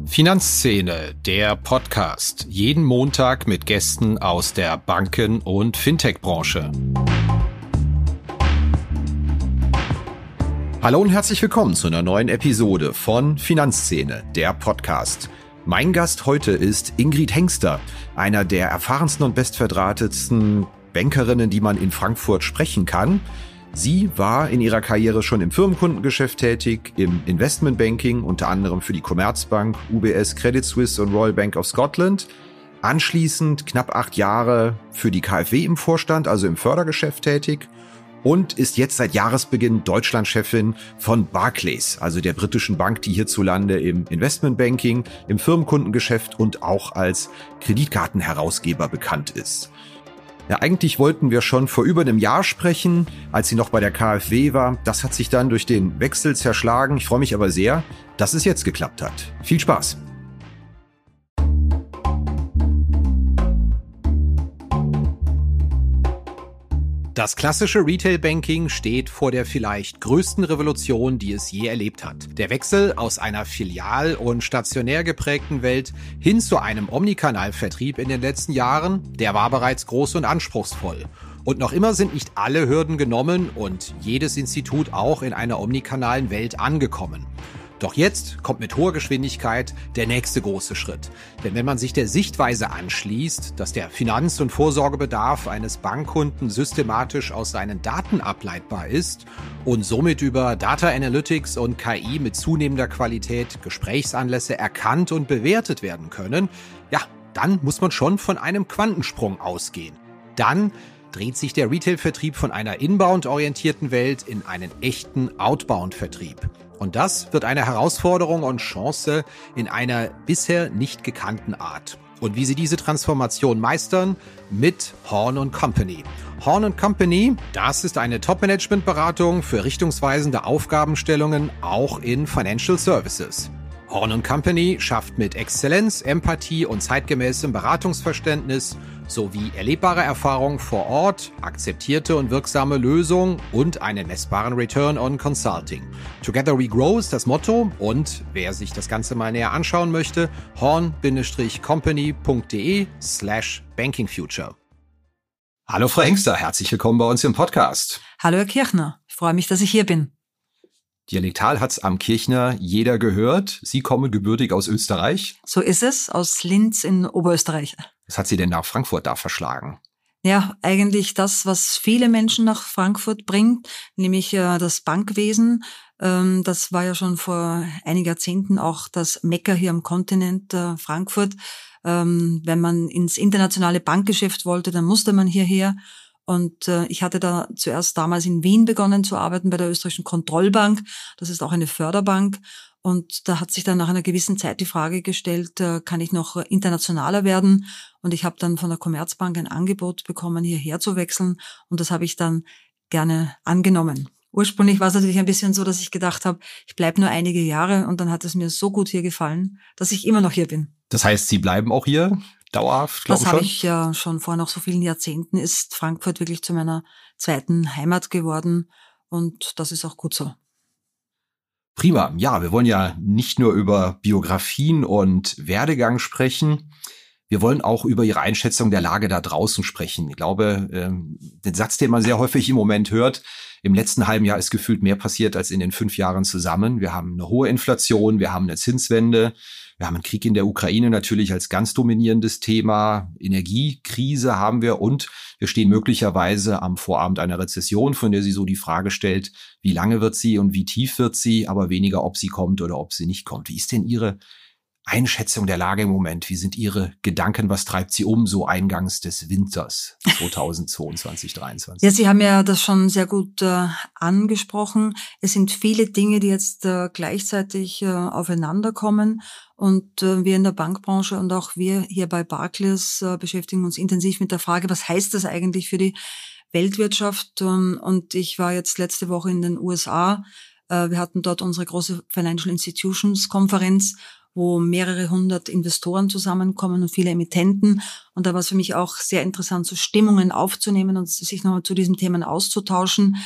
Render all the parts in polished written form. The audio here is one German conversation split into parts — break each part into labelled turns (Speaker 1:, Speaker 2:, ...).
Speaker 1: Finanzszene, der Podcast. Jeden Montag mit Gästen aus der Banken- und Fintech-Branche. Hallo und herzlich willkommen zu einer neuen Episode von Finanzszene, der Podcast. Mein Gast heute ist Ingrid Hengster, einer der erfahrensten und bestverdrahtetsten Bankerinnen, die man in Frankfurt sprechen kann. Sie war in ihrer Karriere schon im Firmenkundengeschäft tätig, im Investmentbanking, unter anderem für die Commerzbank, UBS, Credit Suisse und Royal Bank of Scotland. Anschließend knapp 8 Jahre für die KfW im Vorstand, also im Fördergeschäft tätig. Und ist jetzt seit Jahresbeginn Deutschlandchefin von Barclays, also der britischen Bank, die hierzulande im Investmentbanking, im Firmenkundengeschäft und auch als Kreditkartenherausgeber bekannt ist. Ja, eigentlich wollten wir schon vor über einem Jahr sprechen, als sie noch bei der KfW war. Das hat sich dann durch den Wechsel zerschlagen. Ich freue mich aber sehr, dass es jetzt geklappt hat. Viel Spaß! Das klassische Retail-Banking steht vor der vielleicht größten Revolution, die es je erlebt hat. Der Wechsel aus einer filial- und stationär geprägten Welt hin zu einem Omnikanalvertrieb in den letzten Jahren, der war bereits groß und anspruchsvoll. Und noch immer sind nicht alle Hürden genommen und jedes Institut auch in einer omnikanalen Welt angekommen. Doch jetzt kommt mit hoher Geschwindigkeit der nächste große Schritt. Denn wenn man sich der Sichtweise anschließt, dass der Finanz- und Vorsorgebedarf eines Bankkunden systematisch aus seinen Daten ableitbar ist und somit über Data Analytics und KI mit zunehmender Qualität Gesprächsanlässe erkannt und bewertet werden können, ja, dann muss man schon von einem Quantensprung ausgehen. Dann dreht sich der Retail-Vertrieb von einer inbound-orientierten Welt in einen echten Outbound-Vertrieb. Und das wird eine Herausforderung und Chance in einer bisher nicht gekannten Art. Und wie sie diese Transformation meistern? Mit Horn & Company. Horn & Company, das ist eine Top-Management-Beratung für richtungsweisende Aufgabenstellungen auch in Financial Services. Horn & Company schafft mit Exzellenz, Empathie und zeitgemäßem Beratungsverständnis sowie erlebbare Erfahrung vor Ort, akzeptierte und wirksame Lösungen und einen messbaren Return on Consulting. Together we grow ist das Motto und wer sich das Ganze mal näher anschauen möchte, horn-company.de/bankingfuture. Hallo Frau Hengster, herzlich willkommen bei uns im Podcast.
Speaker 2: Hallo Herr Kirchner, ich freue mich, dass ich hier bin.
Speaker 1: Dialektal hat's am Kirchner jeder gehört. Sie kommen gebürtig aus Österreich.
Speaker 2: So ist es, aus Linz in Oberösterreich.
Speaker 1: Was hat Sie denn nach Frankfurt da verschlagen?
Speaker 2: Ja, eigentlich das, was viele Menschen nach Frankfurt bringt, nämlich das Bankwesen. Das war ja schon vor einigen Jahrzehnten auch das Mekka hier am Kontinent Frankfurt. Wenn man ins internationale Bankgeschäft wollte, dann musste man hierher. Und ich hatte da zuerst damals in Wien begonnen zu arbeiten bei der österreichischen Kontrollbank. Das ist auch eine Förderbank. Und da hat sich dann nach einer gewissen Zeit die Frage gestellt, kann ich noch internationaler werden? Und ich habe dann von der Commerzbank ein Angebot bekommen, hierher zu wechseln. Und das habe ich dann gerne angenommen. Ursprünglich war es natürlich ein bisschen so, dass ich gedacht habe, ich bleibe nur einige Jahre. Und dann hat es mir so gut hier gefallen, dass ich immer noch hier bin.
Speaker 1: Das heißt, Sie bleiben auch hier? Dauerhaft, glaube ich schon? Das
Speaker 2: habe ich ja schon vor noch so vielen Jahrzehnten, ist Frankfurt wirklich zu meiner zweiten Heimat geworden und das ist auch gut so.
Speaker 1: Prima. Ja, wir wollen ja nicht nur über Biografien und Werdegang sprechen, wir wollen auch über Ihre Einschätzung der Lage da draußen sprechen. Ich glaube, den Satz, den man sehr häufig im Moment hört, im letzten halben Jahr ist gefühlt mehr passiert als in den 5 Jahren zusammen. Wir haben eine hohe Inflation, wir haben eine Zinswende, wir haben einen Krieg in der Ukraine natürlich als ganz dominierendes Thema. Energiekrise haben wir und wir stehen möglicherweise am Vorabend einer Rezession, von der sie so die Frage stellt, wie lange wird sie und wie tief wird sie, aber weniger, ob sie kommt oder ob sie nicht kommt. Wie ist denn Ihre Einschätzung der Lage im Moment? Wie sind Ihre Gedanken? Was treibt Sie um so eingangs des Winters 2022, 2023?
Speaker 2: Ja, Sie haben ja das schon sehr gut angesprochen. Es sind viele Dinge, die jetzt gleichzeitig aufeinander kommen. Und wir in der Bankbranche und auch wir hier bei Barclays beschäftigen uns intensiv mit der Frage, was heißt das eigentlich für die Weltwirtschaft? Und ich war jetzt letzte Woche in den USA. Wir hatten dort unsere große Financial Institutions Konferenz, wo mehrere hundert Investoren zusammenkommen und viele Emittenten. Und da war es für mich auch sehr interessant, so Stimmungen aufzunehmen und sich nochmal zu diesen Themen auszutauschen.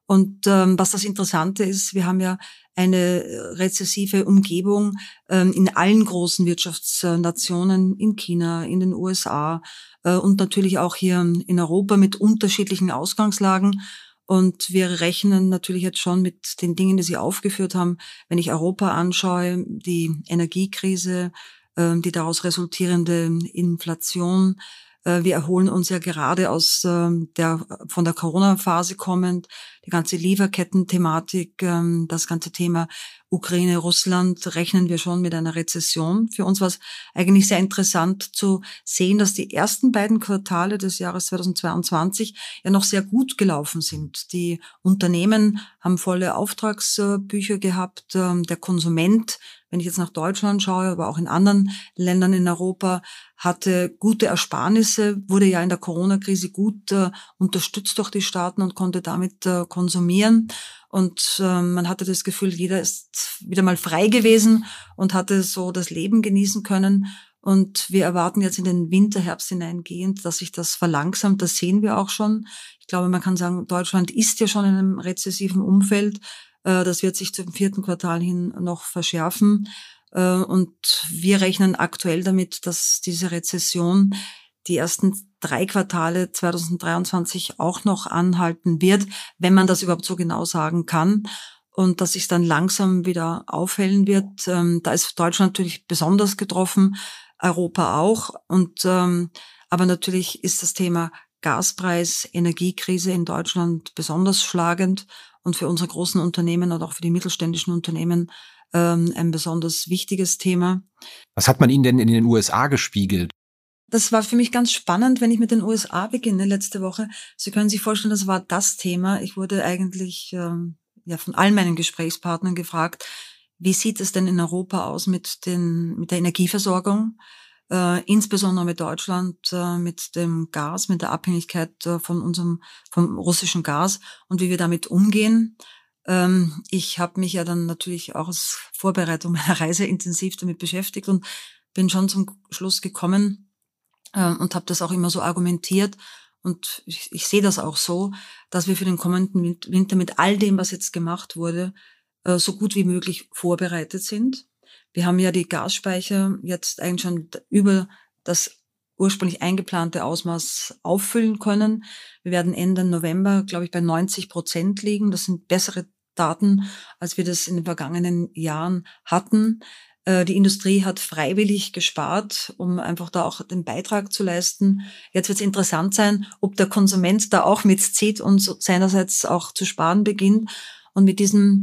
Speaker 2: Und was das Interessante ist, wir haben ja eine rezessive Umgebung in allen großen Wirtschaftsnationen, in China, in den USA und natürlich auch hier in Europa mit unterschiedlichen Ausgangslagen. Und wir rechnen natürlich jetzt schon mit den Dingen, die Sie aufgeführt haben. Wenn ich Europa anschaue, die Energiekrise, die daraus resultierende Inflation. Wir erholen uns ja gerade von der Corona-Phase kommend, die ganze Lieferketten-Thematik, das ganze Thema Ukraine, Russland, rechnen wir schon mit einer Rezession. Für uns war es eigentlich sehr interessant zu sehen, dass die ersten beiden Quartale des Jahres 2022 ja noch sehr gut gelaufen sind. Die Unternehmen haben volle Auftragsbücher gehabt. Der Konsument, wenn ich jetzt nach Deutschland schaue, aber auch in anderen Ländern in Europa, hatte gute Ersparnisse, wurde ja in der Corona-Krise gut unterstützt durch die Staaten und konnte damit konsumieren. Und man hatte das Gefühl, jeder ist wieder mal frei gewesen und hatte so das Leben genießen können. Und wir erwarten jetzt in den Winter, Herbst hineingehend, dass sich das verlangsamt. Das sehen wir auch schon. Ich glaube, man kann sagen, Deutschland ist ja schon in einem rezessiven Umfeld. Das wird sich zum 4. Quartal hin noch verschärfen. Und wir rechnen aktuell damit, dass diese Rezession die ersten 3 Quartale 2023 auch noch anhalten wird, wenn man das überhaupt so genau sagen kann. Und dass sich dann langsam wieder aufhellen wird. Da ist Deutschland natürlich besonders getroffen, Europa auch. Aber natürlich ist das Thema Gaspreis, Energiekrise in Deutschland besonders schlagend und für unsere großen Unternehmen und auch für die mittelständischen Unternehmen ein besonders wichtiges Thema.
Speaker 1: Was hat man Ihnen denn in den USA gespiegelt?
Speaker 2: Das war für mich ganz spannend, wenn ich mit den USA beginne letzte Woche. Sie können sich vorstellen, das war das Thema. Ich wurde eigentlich von all meinen Gesprächspartnern gefragt, wie sieht es denn in Europa aus mit der Energieversorgung, insbesondere mit Deutschland, mit dem Gas, mit der Abhängigkeit vom russischen Gas und wie wir damit umgehen. Ich habe mich ja dann natürlich auch als Vorbereitung meiner Reise intensiv damit beschäftigt und bin schon zum Schluss gekommen, und habe das auch immer so argumentiert. Und ich sehe das auch so, dass wir für den kommenden Winter mit all dem, was jetzt gemacht wurde, so gut wie möglich vorbereitet sind. Wir haben ja die Gasspeicher jetzt eigentlich schon über das ursprünglich eingeplante Ausmaß auffüllen können. Wir werden Ende November, glaube ich, bei 90% liegen. Das sind bessere Daten, als wir das in den vergangenen Jahren hatten. Die Industrie hat freiwillig gespart, um einfach da auch den Beitrag zu leisten. Jetzt wird es interessant sein, ob der Konsument da auch mitzieht und seinerseits auch zu sparen beginnt. Und mit diesen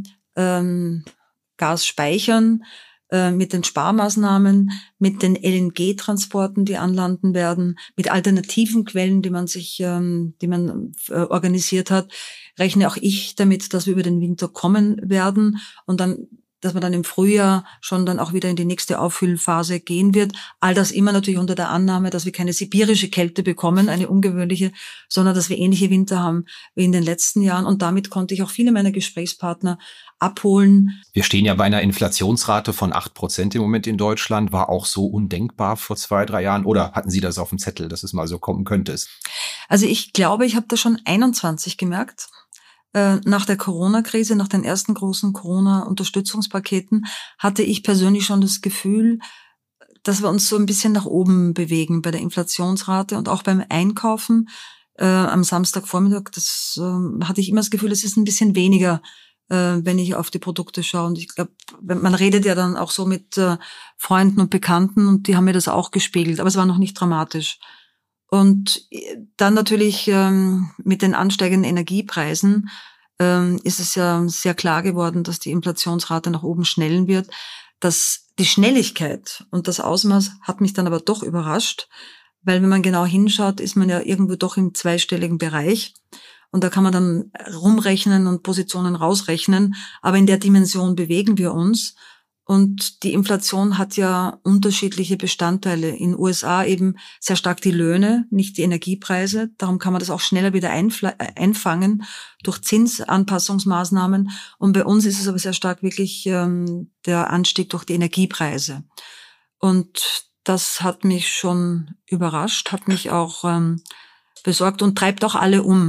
Speaker 2: Gasspeichern, mit den Sparmaßnahmen, mit den LNG-Transporten, die anlanden werden, mit alternativen Quellen, die man organisiert hat, rechne auch ich damit, dass wir über den Winter kommen werden und dann, dass man dann im Frühjahr schon dann auch wieder in die nächste Auffüllphase gehen wird. All das immer natürlich unter der Annahme, dass wir keine sibirische Kälte bekommen, eine ungewöhnliche, sondern dass wir ähnliche Winter haben wie in den letzten Jahren. Und damit konnte ich auch viele meiner Gesprächspartner abholen.
Speaker 1: Wir stehen ja bei einer Inflationsrate von 8% im Moment in Deutschland. War auch so undenkbar vor 2-3 Jahren? Oder hatten Sie das auf dem Zettel, dass es mal so kommen könnte?
Speaker 2: Also ich glaube, ich habe das schon 21 gemerkt. Nach der Corona-Krise, nach den ersten großen Corona-Unterstützungspaketen, hatte ich persönlich schon das Gefühl, dass wir uns so ein bisschen nach oben bewegen bei der Inflationsrate und auch beim Einkaufen. Am Samstagvormittag, das hatte ich immer das Gefühl, es ist ein bisschen weniger, wenn ich auf die Produkte schaue. Und ich glaube, man redet ja dann auch so mit Freunden und Bekannten und die haben mir das auch gespiegelt, aber es war noch nicht dramatisch. Und dann natürlich mit den ansteigenden Energiepreisen ist es ja sehr klar geworden, dass die Inflationsrate nach oben schnellen wird. Die Schnelligkeit und das Ausmaß hat mich dann aber doch überrascht, weil wenn man genau hinschaut, ist man ja irgendwo doch im zweistelligen Bereich. Und da kann man dann rumrechnen und Positionen rausrechnen. Aber in der Dimension bewegen wir uns. Und die Inflation hat ja unterschiedliche Bestandteile. In den USA eben sehr stark die Löhne, nicht die Energiepreise. Darum kann man das auch schneller wieder einfangen durch Zinsanpassungsmaßnahmen. Und bei uns ist es aber sehr stark wirklich der Anstieg durch die Energiepreise. Und das hat mich schon überrascht, hat mich auch besorgt und treibt auch alle um.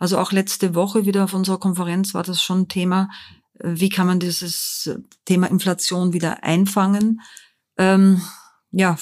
Speaker 2: Also auch letzte Woche wieder auf unserer Konferenz war das schon Thema, wie kann man dieses Thema Inflation wieder einfangen. Ja,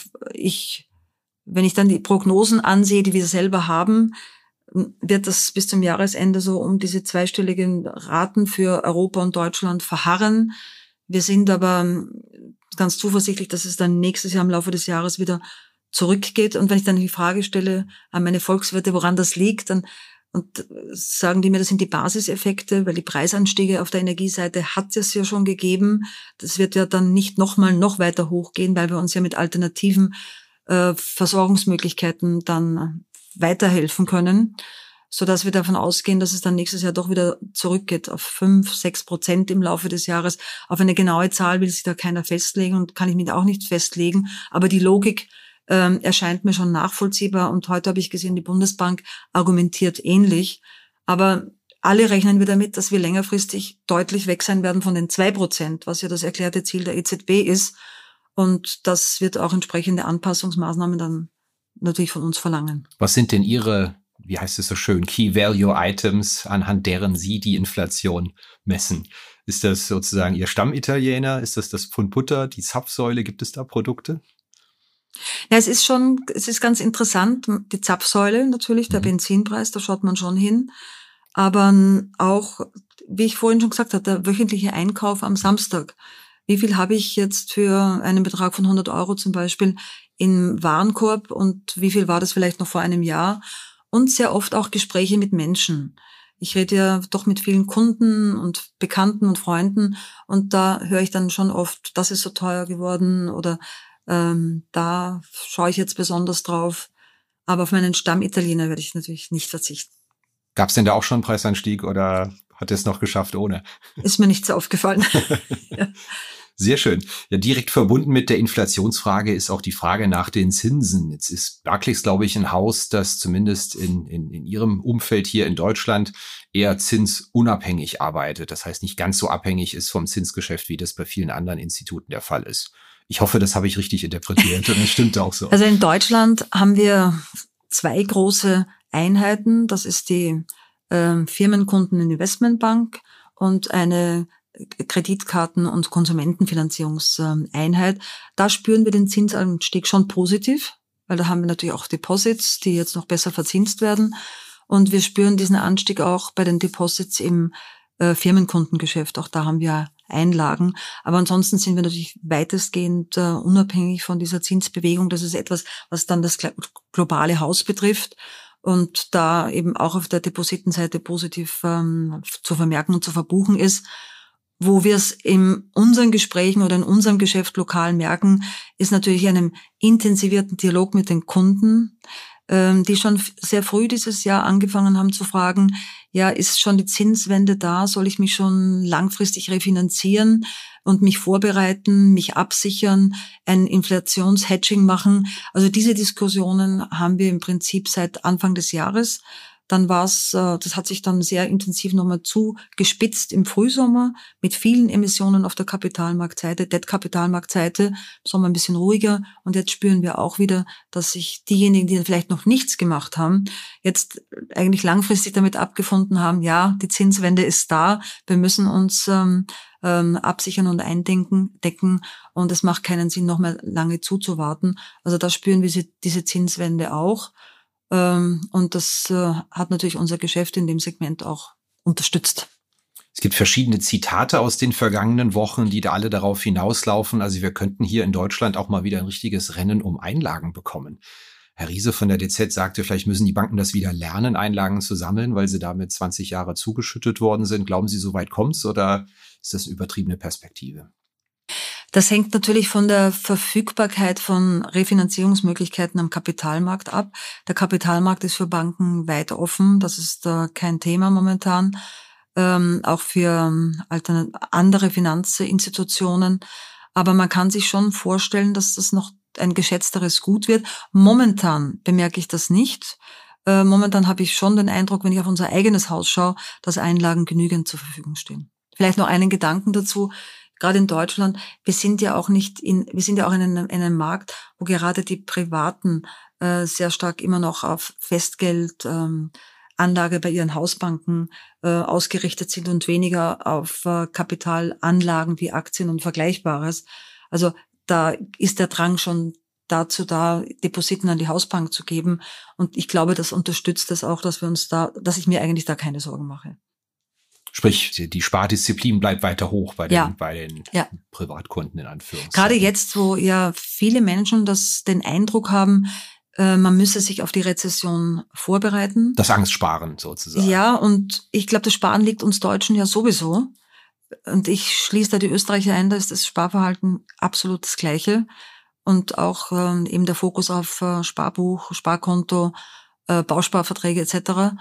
Speaker 2: wenn ich dann die Prognosen ansehe, die wir selber haben, wird das bis zum Jahresende so um diese zweistelligen Raten für Europa und Deutschland verharren. Wir sind aber ganz zuversichtlich, dass es dann nächstes Jahr im Laufe des Jahres wieder zurückgeht. Und wenn ich dann die Frage stelle an meine Volkswirte, woran das liegt, dann sagen die mir, das sind die Basiseffekte, weil die Preisanstiege auf der Energieseite hat es ja schon gegeben. Das wird ja dann nicht noch weiter hochgehen, weil wir uns ja mit alternativen Versorgungsmöglichkeiten dann weiterhelfen können, so dass wir davon ausgehen, dass es dann nächstes Jahr doch wieder zurückgeht auf 5-6% im Laufe des Jahres. Auf eine genaue Zahl will sich da keiner festlegen und kann ich mich auch nicht festlegen. Aber die Logik erscheint mir schon nachvollziehbar. Und heute habe ich gesehen, die Bundesbank argumentiert ähnlich. Aber alle rechnen wir damit, dass wir längerfristig deutlich weg sein werden von den 2%, was ja das erklärte Ziel der EZB ist. Und das wird auch entsprechende Anpassungsmaßnahmen dann natürlich von uns verlangen.
Speaker 1: Was sind denn Ihre, wie heißt es so schön, Key Value Items, anhand deren Sie die Inflation messen? Ist das sozusagen Ihr Stammitaliener? Ist das Pfund Butter, die Zapfsäule? Gibt es da Produkte?
Speaker 2: Ja, es ist ganz interessant. Die Zapfsäule natürlich, der Benzinpreis, da schaut man schon hin. Aber auch, wie ich vorhin schon gesagt habe, der wöchentliche Einkauf am Samstag. Wie viel habe ich jetzt für einen Betrag von 100 € zum Beispiel im Warenkorb und wie viel war das vielleicht noch vor einem Jahr? Und sehr oft auch Gespräche mit Menschen. Ich rede ja doch mit vielen Kunden und Bekannten und Freunden und da höre ich dann schon oft, das ist so teuer geworden oder da schaue ich jetzt besonders drauf. Aber auf meinen Stammitaliener werde ich natürlich nicht verzichten.
Speaker 1: Gab es denn da auch schon einen Preisanstieg oder hat es noch geschafft ohne?
Speaker 2: Ist mir nicht so aufgefallen. Ja.
Speaker 1: Sehr schön. Ja, direkt verbunden mit der Inflationsfrage ist auch die Frage nach den Zinsen. Jetzt ist Barclays, glaube ich, ein Haus, das zumindest in Ihrem Umfeld hier in Deutschland eher zinsunabhängig arbeitet. Das heißt, nicht ganz so abhängig ist vom Zinsgeschäft, wie das bei vielen anderen Instituten der Fall ist. Ich hoffe, das habe ich richtig interpretiert und das stimmt auch so.
Speaker 2: Also in Deutschland haben wir 2 große Einheiten. Das ist die Firmenkunden-Investmentbank und eine Kreditkarten- und Konsumentenfinanzierungseinheit. Da spüren wir den Zinsanstieg schon positiv, weil da haben wir natürlich auch Deposits, die jetzt noch besser verzinst werden. Und wir spüren diesen Anstieg auch bei den Deposits im Firmenkundengeschäft. Auch da haben wir Einlagen. Aber ansonsten sind wir natürlich weitestgehend unabhängig von dieser Zinsbewegung. Das ist etwas, was dann das globale Haus betrifft. Und da eben auch auf der Depositenseite positiv zu vermerken und zu verbuchen ist. Wo wir es in unseren Gesprächen oder in unserem Geschäft lokal merken, ist natürlich einem intensivierten Dialog mit den Kunden, die schon sehr früh dieses Jahr angefangen haben zu fragen, ja, ist schon die Zinswende da? Soll ich mich schon langfristig refinanzieren und mich vorbereiten, mich absichern, ein Inflationshedging machen? Also diese Diskussionen haben wir im Prinzip seit Anfang des Jahres. Dann das hat sich dann sehr intensiv nochmal zugespitzt im Frühsommer mit vielen Emissionen auf der Kapitalmarktseite, Debt-Kapitalmarktseite, im Sommer ein bisschen ruhiger. Und jetzt spüren wir auch wieder, dass sich diejenigen, die vielleicht noch nichts gemacht haben, jetzt eigentlich langfristig damit abgefunden haben, ja, die Zinswende ist da, wir müssen uns absichern und decken und es macht keinen Sinn, noch mehr lange zuzuwarten. Also da spüren wir diese Zinswende auch. Und das hat natürlich unser Geschäft in dem Segment auch unterstützt.
Speaker 1: Es gibt verschiedene Zitate aus den vergangenen Wochen, die da alle darauf hinauslaufen. Also wir könnten hier in Deutschland auch mal wieder ein richtiges Rennen um Einlagen bekommen. Herr Riese von der DZ sagte, vielleicht müssen die Banken das wieder lernen, Einlagen zu sammeln, weil sie damit 20 Jahre zugeschüttet worden sind. Glauben Sie, so weit kommt's oder ist das eine übertriebene Perspektive?
Speaker 2: Das hängt natürlich von der Verfügbarkeit von Refinanzierungsmöglichkeiten am Kapitalmarkt ab. Der Kapitalmarkt ist für Banken weit offen. Das ist kein Thema momentan. Auch für andere Finanzinstitutionen. Aber man kann sich schon vorstellen, dass das noch ein geschätzteres Gut wird. Momentan bemerke ich das nicht. Momentan habe ich schon den Eindruck, wenn ich auf unser eigenes Haus schaue, dass Einlagen genügend zur Verfügung stehen. Vielleicht noch einen Gedanken dazu. Gerade in Deutschland, wir sind ja auch in einem Markt, wo gerade die Privaten sehr stark immer noch auf Festgeld Anlage bei ihren Hausbanken ausgerichtet sind und weniger auf Kapitalanlagen wie Aktien und Vergleichbares. Also da ist der Drang schon dazu da, Depositen an die Hausbank zu geben. Und ich glaube, das unterstützt das auch, dass ich mir eigentlich da keine Sorgen mache.
Speaker 1: Sprich, die Spardisziplin bleibt weiter hoch bei den Privatkunden in Anführungszeichen.
Speaker 2: Gerade jetzt, wo ja viele Menschen den Eindruck haben, man müsse sich auf die Rezession vorbereiten.
Speaker 1: Das Angstsparen sozusagen.
Speaker 2: Ja, und ich glaube, das Sparen liegt uns Deutschen ja sowieso. Und ich schließe da die Österreicher ein, da ist das Sparverhalten absolut das Gleiche. Und auch eben der Fokus auf Sparbuch, Sparkonto, Bausparverträge etc.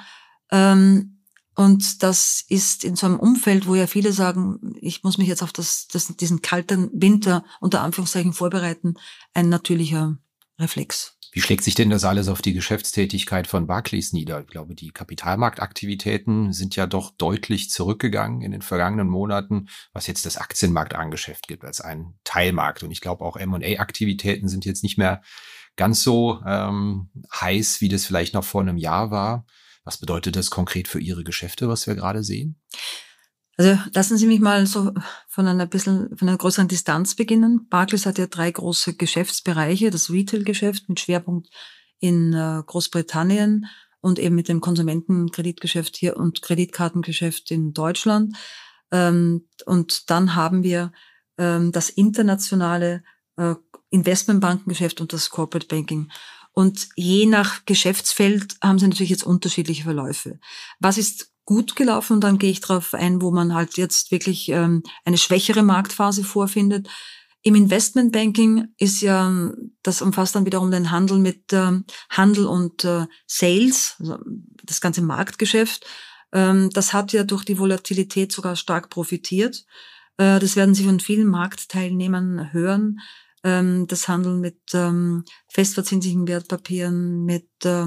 Speaker 2: Und das ist in so einem Umfeld, wo ja viele sagen, ich muss mich jetzt auf diesen kalten Winter unter Anführungszeichen vorbereiten, ein natürlicher Reflex.
Speaker 1: Wie schlägt sich denn das alles auf die Geschäftstätigkeit von Barclays nieder? Ich glaube, die Kapitalmarktaktivitäten sind ja doch deutlich zurückgegangen in den vergangenen Monaten, was jetzt das Aktienmarktangeschäft gibt als einen Teilmarkt. Und ich glaube, auch M&A-Aktivitäten sind jetzt nicht mehr ganz so heiß, wie das vielleicht noch vor einem Jahr war. Was bedeutet das konkret für Ihre Geschäfte, was wir gerade sehen?
Speaker 2: Also lassen Sie mich mal so von einer größeren Distanz beginnen. Barclays hat ja 3 große Geschäftsbereiche. Das Retail-Geschäft mit Schwerpunkt in Großbritannien und eben mit dem Konsumentenkreditgeschäft hier und Kreditkartengeschäft in Deutschland. Und dann haben wir das internationale Investmentbankengeschäft und das Corporate Banking. Und je nach Geschäftsfeld haben sie natürlich jetzt unterschiedliche Verläufe. Was ist gut gelaufen? Und dann gehe ich darauf ein, wo man halt jetzt wirklich eine schwächere Marktphase vorfindet. Im Investmentbanking ist ja, das umfasst dann wiederum den Handel mit Handel und Sales, also das ganze Marktgeschäft. Das hat ja durch die Volatilität sogar stark profitiert. Das werden Sie von vielen Marktteilnehmern hören. Das Handeln mit festverzinslichen Wertpapieren, mit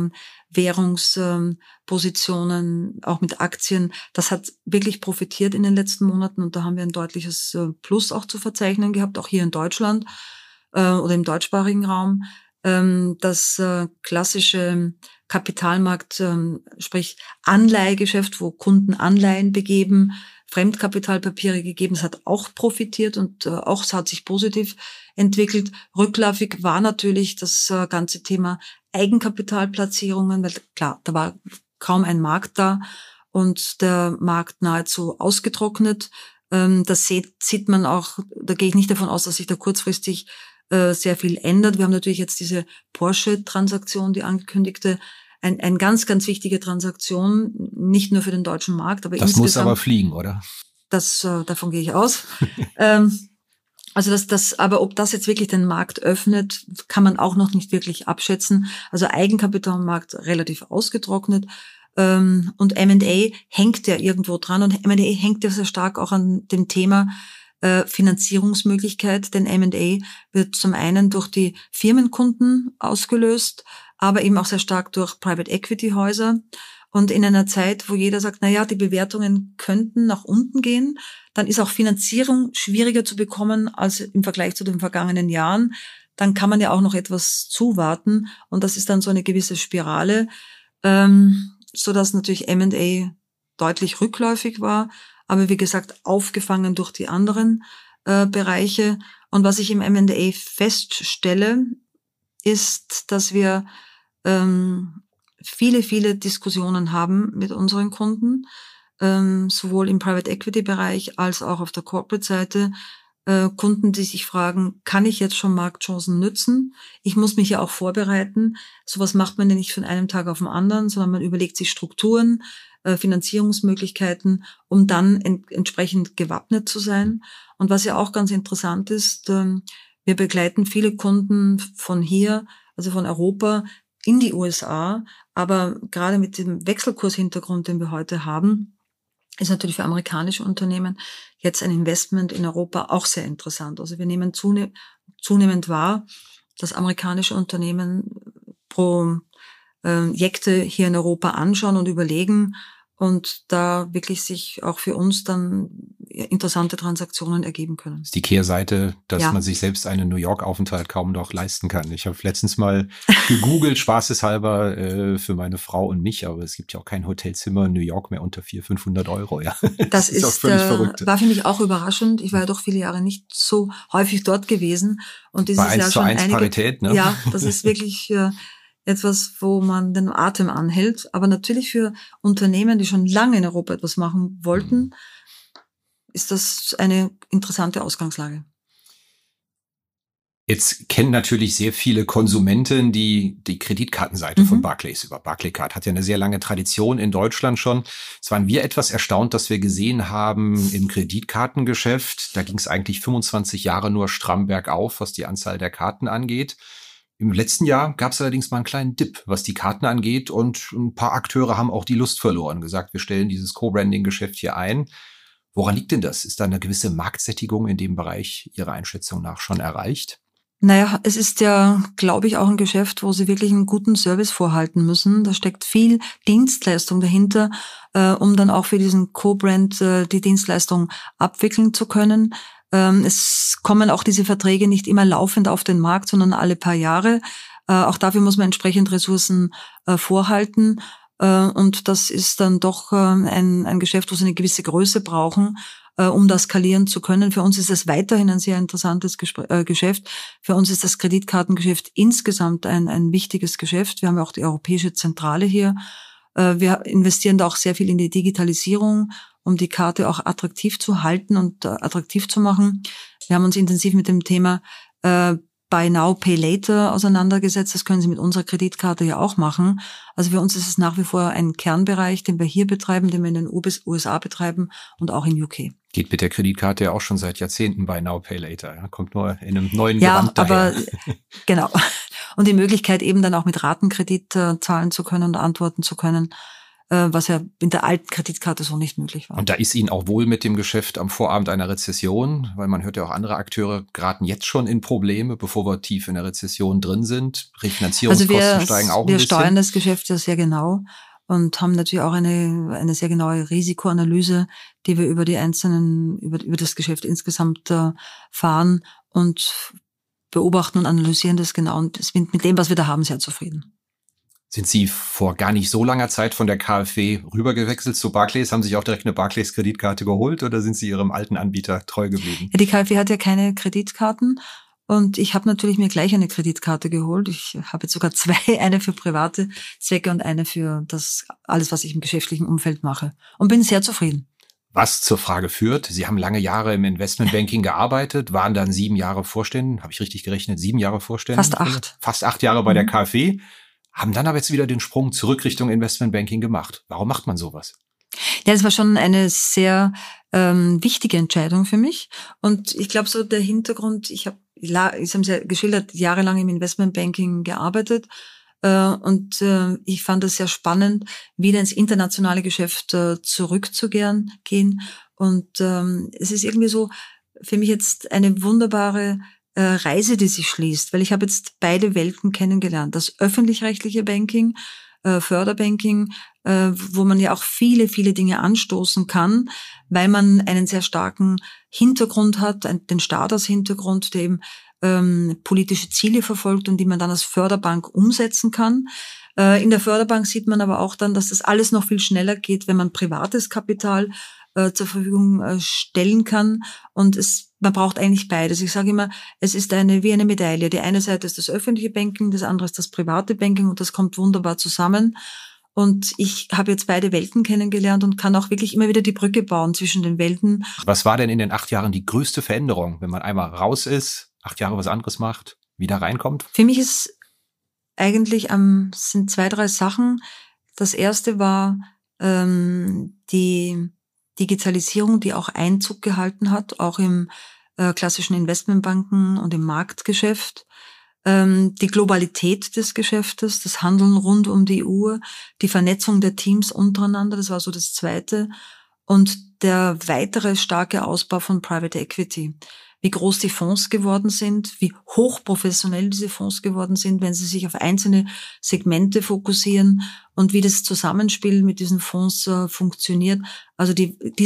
Speaker 2: Währungspositionen, auch mit Aktien. Das hat wirklich profitiert in den letzten Monaten und da haben wir ein deutliches Plus auch zu verzeichnen gehabt, auch hier in Deutschland oder im deutschsprachigen Raum. Das klassische Kapitalmarkt, sprich Anleihegeschäft, wo Kunden Anleihen begeben, Fremdkapitalpapiere gegeben, das hat auch profitiert und auch es hat sich positiv entwickelt. Rückläufig war natürlich das ganze Thema Eigenkapitalplatzierungen, weil klar, da war kaum ein Markt da und der Markt nahezu ausgetrocknet. Das sieht man auch, da gehe ich nicht davon aus, dass sich da kurzfristig sehr viel ändert. Wir haben natürlich jetzt diese Porsche-Transaktion, die angekündigte, eine ganz, ganz wichtige Transaktion, nicht nur für den deutschen Markt, aber
Speaker 1: das
Speaker 2: insgesamt.
Speaker 1: Das muss aber fliegen, oder?
Speaker 2: Davon gehe ich aus. Also aber ob das jetzt wirklich den Markt öffnet, kann man auch noch nicht wirklich abschätzen. Also Eigenkapitalmarkt relativ ausgetrocknet. Und M&A hängt ja irgendwo dran und M&A hängt ja sehr stark auch an dem Thema Finanzierungsmöglichkeit, denn M&A wird zum einen durch die Firmenkunden ausgelöst, aber eben auch sehr stark durch Private Equity Häuser. Und in einer Zeit, wo jeder sagt, na ja, die Bewertungen könnten nach unten gehen, dann ist auch Finanzierung schwieriger zu bekommen als im Vergleich zu den vergangenen Jahren. Dann kann man ja auch noch etwas zuwarten und das ist dann so eine gewisse Spirale, so dass natürlich M&A deutlich rückläufig war, aber wie gesagt aufgefangen durch die anderen Bereiche. Und was ich im M&A feststelle, ist, dass wir viele Diskussionen haben mit unseren Kunden, sowohl im Private Equity Bereich als auch auf der Corporate Seite. Kunden, die sich fragen, kann ich jetzt schon Marktchancen nützen? Ich muss mich ja auch vorbereiten. Sowas macht man ja nicht von einem Tag auf den anderen, sondern man überlegt sich Strukturen, Finanzierungsmöglichkeiten, um dann entsprechend gewappnet zu sein. Und was ja auch ganz interessant ist, wir begleiten viele Kunden von hier, also von Europa, in die USA, aber gerade mit dem Wechselkurshintergrund, den wir heute haben, ist natürlich für amerikanische Unternehmen jetzt ein Investment in Europa auch sehr interessant. Also wir nehmen zunehmend wahr, dass amerikanische Unternehmen Projekte hier in Europa anschauen und überlegen, und da wirklich sich auch für uns dann interessante Transaktionen ergeben können.
Speaker 1: Das ist die Kehrseite, dass
Speaker 2: Ja.
Speaker 1: man sich selbst einen New York-Aufenthalt kaum noch leisten kann. Ich habe letztens mal gegoogelt, spaßeshalber, für meine Frau und mich, aber es gibt ja auch kein Hotelzimmer in New York mehr unter 400-500 Euro. Ja.
Speaker 2: Das
Speaker 1: ist auch völlig verrückt.
Speaker 2: war für mich auch überraschend. Ich war ja doch viele Jahre nicht so häufig dort gewesen. Und dieses
Speaker 1: Bei
Speaker 2: Jahr schon
Speaker 1: 1:1 Parität, ne?
Speaker 2: Ja, das ist wirklich etwas, wo man den Atem anhält. Aber natürlich für Unternehmen, die schon lange in Europa etwas machen wollten, ist das eine interessante Ausgangslage.
Speaker 1: Jetzt kennen natürlich sehr viele Konsumenten die Kreditkartenseite von Barclays über. Barclaycard hat ja eine sehr lange Tradition in Deutschland schon. Jetzt waren wir etwas erstaunt, dass wir gesehen haben im Kreditkartengeschäft, da ging es eigentlich 25 Jahre nur stramm bergauf, was die Anzahl der Karten angeht. Im letzten Jahr gab es allerdings mal einen kleinen Dip, was die Karten angeht, und ein paar Akteure haben auch die Lust verloren, gesagt, wir stellen dieses Co-Branding-Geschäft hier ein. Woran liegt denn das? Ist da eine gewisse Marktsättigung in dem Bereich Ihrer Einschätzung nach schon erreicht?
Speaker 2: Naja, es ist ja, glaube ich, auch ein Geschäft, wo Sie wirklich einen guten Service vorhalten müssen. Da steckt viel Dienstleistung dahinter, um dann auch für diesen Co-Brand die Dienstleistung abwickeln zu können. Es kommen auch diese Verträge nicht immer laufend auf den Markt, sondern alle paar Jahre. Auch dafür muss man entsprechend Ressourcen vorhalten. Und das ist dann doch ein Geschäft, wo Sie eine gewisse Größe brauchen, um das skalieren zu können. Für uns ist es weiterhin ein sehr interessantes Geschäft. Für uns ist das Kreditkartengeschäft insgesamt ein wichtiges Geschäft. Wir haben ja auch die Europäische Zentrale hier. Wir investieren da auch sehr viel in die Digitalisierung, um die Karte auch attraktiv zu halten und attraktiv zu machen. Wir haben uns intensiv mit dem Thema Buy Now, Pay Later auseinandergesetzt. Das können Sie mit unserer Kreditkarte ja auch machen. Also für uns ist es nach wie vor ein Kernbereich, den wir hier betreiben, den wir in den USA betreiben und auch in UK.
Speaker 1: Geht mit der Kreditkarte ja auch schon seit Jahrzehnten Buy Now, Pay Later. Ja, kommt nur in einem neuen Gewand daher.
Speaker 2: Aber genau. Und die Möglichkeit eben dann auch mit Ratenkredit zahlen zu können und antworten zu können, was ja in der alten Kreditkarte so nicht möglich war.
Speaker 1: Und da ist Ihnen auch wohl mit dem Geschäft am Vorabend einer Rezession, weil man hört ja auch, andere Akteure geraten jetzt schon in Probleme, bevor wir tief in der Rezession drin sind. Refinanzierungskosten steigen auch ein bisschen.
Speaker 2: Wir steuern das Geschäft ja sehr genau und haben natürlich auch eine sehr genaue Risikoanalyse, die wir über das Geschäft insgesamt fahren und beobachten und analysieren das genau und sind mit dem, was wir da haben, sehr zufrieden.
Speaker 1: Sind Sie vor gar nicht so langer Zeit von der KfW rübergewechselt zu Barclays? Haben Sie sich auch direkt eine Barclays-Kreditkarte geholt oder sind Sie Ihrem alten Anbieter treu geblieben?
Speaker 2: Ja, die KfW hat ja keine Kreditkarten und ich habe natürlich mir gleich eine Kreditkarte geholt. Ich habe jetzt sogar zwei, eine für private Zwecke und eine für das alles, was ich im geschäftlichen Umfeld mache und bin sehr zufrieden.
Speaker 1: Was zur Frage führt, Sie haben lange Jahre im Investmentbanking gearbeitet, waren dann 7 Jahre Vorständin, habe ich richtig gerechnet, 7 Jahre Vorständin?
Speaker 2: Fast 8.
Speaker 1: Fast 8 Jahre bei der KfW. Haben dann aber jetzt wieder den Sprung zurück Richtung Investmentbanking gemacht. Warum macht man sowas?
Speaker 2: Ja, das war schon eine sehr wichtige Entscheidung für mich. Und ich glaube, so der Hintergrund, ich habe es ja geschildert, jahrelang im Investmentbanking gearbeitet. Und ich fand es sehr spannend, wieder ins internationale Geschäft zurückzugehen. Und es ist irgendwie so für mich jetzt eine wunderbare Reise, die sich schließt, weil ich habe jetzt beide Welten kennengelernt. Das öffentlich-rechtliche Banking, Förderbanking, wo man ja auch viele, viele Dinge anstoßen kann, weil man einen sehr starken Hintergrund hat, den Staat als Hintergrund, der eben politische Ziele verfolgt und die man dann als Förderbank umsetzen kann. In der Förderbank sieht man aber auch dann, dass das alles noch viel schneller geht, wenn man privates Kapital zur Verfügung stellen kann. Und man braucht eigentlich beides. Ich sage immer, es ist wie eine Medaille. Die eine Seite ist das öffentliche Banking, das andere ist das private Banking und das kommt wunderbar zusammen. Und ich habe jetzt beide Welten kennengelernt und kann auch wirklich immer wieder die Brücke bauen zwischen den Welten.
Speaker 1: Was war denn in den 8 Jahren die größte Veränderung, wenn man einmal raus ist, 8 Jahre was anderes macht, wieder reinkommt?
Speaker 2: Für mich sind 2, 3 Sachen. Das erste war die Digitalisierung, die auch Einzug gehalten hat, auch im klassischen Investmentbanken und im Marktgeschäft. Die Globalität des Geschäftes, das Handeln rund um die Uhr, die Vernetzung der Teams untereinander, das war so das Zweite. Und der weitere starke Ausbau von Private Equity. wie groß die Fonds geworden sind, wie hochprofessionell diese Fonds geworden sind, wenn sie sich auf einzelne Segmente fokussieren und wie das Zusammenspiel mit diesen Fonds funktioniert. Also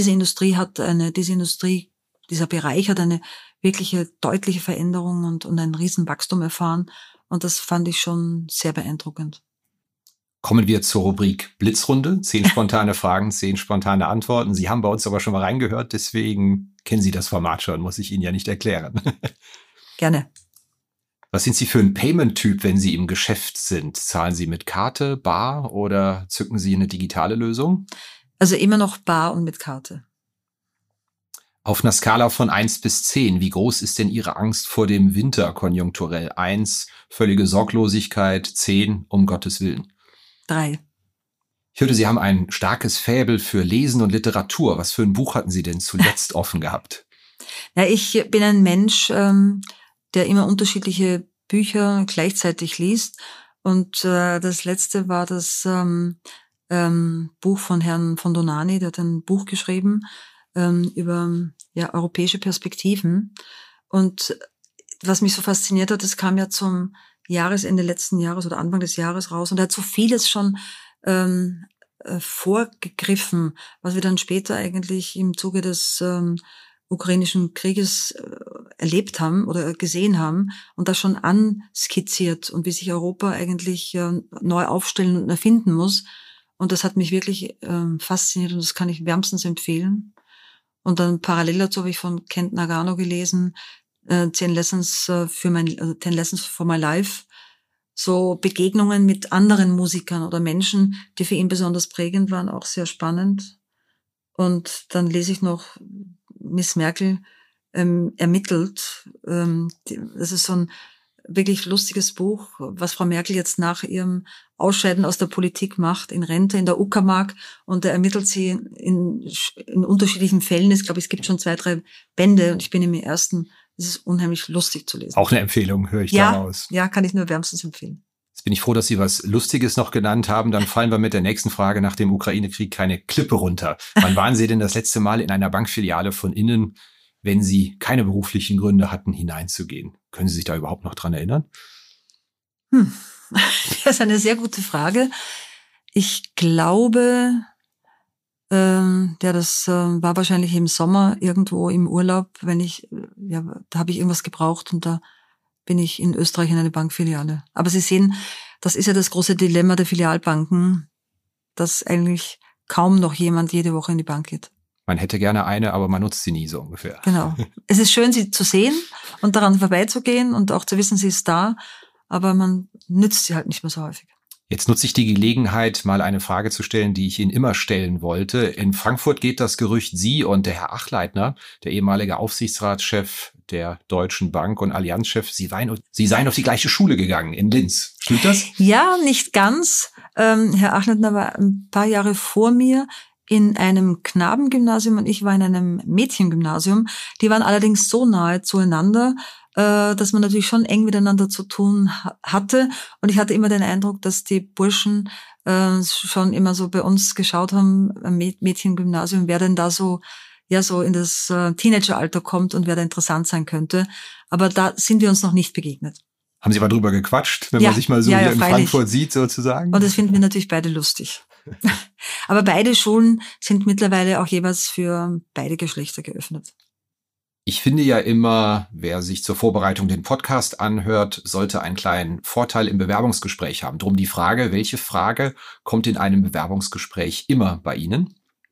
Speaker 2: dieser Bereich hat eine wirkliche deutliche Veränderung und ein Riesenwachstum erfahren. Und das fand ich schon sehr beeindruckend.
Speaker 1: Kommen wir zur Rubrik Blitzrunde. 10 spontane Fragen, 10 spontane Antworten. Sie haben bei uns aber schon mal reingehört, deswegen kennen Sie das Format schon, muss ich Ihnen ja nicht erklären.
Speaker 2: Gerne.
Speaker 1: Was sind Sie für ein Payment-Typ, wenn Sie im Geschäft sind? Zahlen Sie mit Karte, bar oder zücken Sie eine digitale Lösung?
Speaker 2: Also immer noch bar und mit Karte.
Speaker 1: Auf einer Skala von 1 bis 10, wie groß ist denn Ihre Angst vor dem Winter konjunkturell? 1, völlige Sorglosigkeit, 10, um Gottes Willen.
Speaker 2: 3.
Speaker 1: Ich hörte, Sie haben ein starkes Faible für Lesen und Literatur. Was für ein Buch hatten Sie denn zuletzt offen gehabt?
Speaker 2: Ja, ich bin ein Mensch, der immer unterschiedliche Bücher gleichzeitig liest. Und das letzte war das Buch von Herrn von Donani, der hat ein Buch geschrieben über europäische Perspektiven. Und was mich so fasziniert hat, das kam ja zum Jahresende letzten Jahres oder Anfang des Jahres raus. Und er hat so vieles schon vorgegriffen, was wir dann später eigentlich im Zuge des ukrainischen Krieges erlebt haben oder gesehen haben und das schon anskizziert und wie sich Europa eigentlich neu aufstellen und erfinden muss. Und das hat mich wirklich fasziniert und das kann ich wärmstens empfehlen. Und dann parallel dazu habe ich von Kent Nagano gelesen, 10 Lessons for my life. So Begegnungen mit anderen Musikern oder Menschen, die für ihn besonders prägend waren, auch sehr spannend. Und dann lese ich noch Miss Merkel ermittelt. Das ist so ein wirklich lustiges Buch, was Frau Merkel jetzt nach ihrem Ausscheiden aus der Politik macht, in Rente, in der Uckermark. Und da ermittelt sie in unterschiedlichen Fällen. Ich glaube, es gibt schon 2, 3 Bände und ich bin im ersten. Es ist unheimlich lustig zu lesen.
Speaker 1: Auch eine Empfehlung, höre ich daraus.
Speaker 2: Ja, kann ich nur wärmstens empfehlen.
Speaker 1: Jetzt bin ich froh, dass Sie was Lustiges noch genannt haben. Dann fallen wir mit der nächsten Frage nach dem Ukraine-Krieg keine Klippe runter. Wann waren Sie denn das letzte Mal in einer Bankfiliale von innen, wenn Sie keine beruflichen Gründe hatten, hineinzugehen? Können Sie sich da überhaupt noch dran erinnern?
Speaker 2: Das ist eine sehr gute Frage. Ich glaube, das war wahrscheinlich im Sommer irgendwo im Urlaub, da habe ich irgendwas gebraucht und da bin ich in Österreich in eine Bankfiliale. Aber Sie sehen, das ist ja das große Dilemma der Filialbanken, dass eigentlich kaum noch jemand jede Woche in die Bank geht.
Speaker 1: Man hätte gerne eine, aber man nutzt sie nie, so ungefähr.
Speaker 2: Genau. Es ist schön, sie zu sehen und daran vorbeizugehen und auch zu wissen, sie ist da, aber man nützt sie halt nicht mehr so häufig.
Speaker 1: Jetzt nutze ich die Gelegenheit, mal eine Frage zu stellen, die ich Ihnen immer stellen wollte. In Frankfurt geht das Gerücht, Sie und der Herr Achleitner, der ehemalige Aufsichtsratschef der Deutschen Bank und Allianzchef, Sie seien auf die gleiche Schule gegangen in Linz. Stimmt das?
Speaker 2: Ja, nicht ganz. Herr Achleitner war ein paar Jahre vor mir in einem Knabengymnasium und ich war in einem Mädchengymnasium. Die waren allerdings so nahe zueinander, dass man natürlich schon eng miteinander zu tun hatte. Und ich hatte immer den Eindruck, dass die Burschen schon immer so bei uns geschaut haben, am Mädchengymnasium, wer denn da so in das Teenageralter kommt und wer da interessant sein könnte. Aber da sind wir uns noch nicht begegnet.
Speaker 1: Haben Sie mal drüber gequatscht, wenn man sich mal so hier in Frankfurt sieht, sozusagen?
Speaker 2: Und das finden wir natürlich beide lustig. Aber beide Schulen sind mittlerweile auch jeweils für beide Geschlechter geöffnet.
Speaker 1: Ich finde ja immer, wer sich zur Vorbereitung den Podcast anhört, sollte einen kleinen Vorteil im Bewerbungsgespräch haben. Drum die Frage, welche Frage kommt in einem Bewerbungsgespräch immer bei Ihnen?